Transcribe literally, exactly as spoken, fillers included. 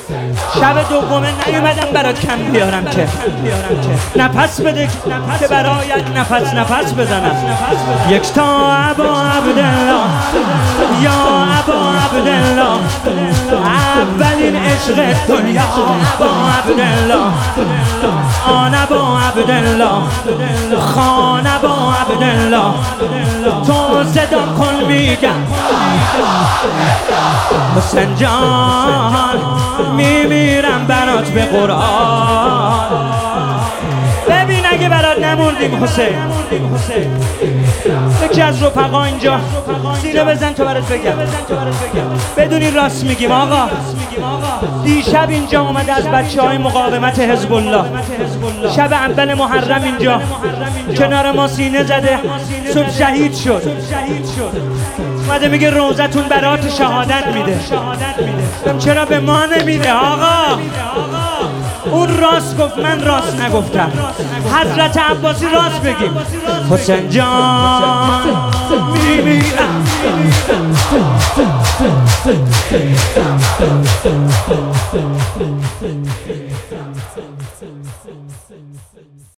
شب دومه نیومدم برات کم بیارم که نفس بده که برایت نفس نفس بزنم. یک تا ابا عبدالله یا ابا عبدالله، اولین عشق دنیا ابا عبدالله، آن ابا عبدالله، خان ابا عبدالله. تو صدا کن میگم حسین جان میمیرم برات به قرآن. ببین اگه برات نموندیم حسین، یکی از رفقا اینجا سینه بزن تو برات بگم، بدونی راست میگیم آقا. دیشب اینجا اومده از بچه های مقاومت حزب الله، شب اول محرم اینجا کنار ما سینه زده، صبح شهید شد. اومده میگه روزتون برات شهادت میده. چرا به ما نمیده آقا؟ اون راست گفت، من راست نگفتم. حضرت عباسی راست بگیم. حسین جان میمیرم.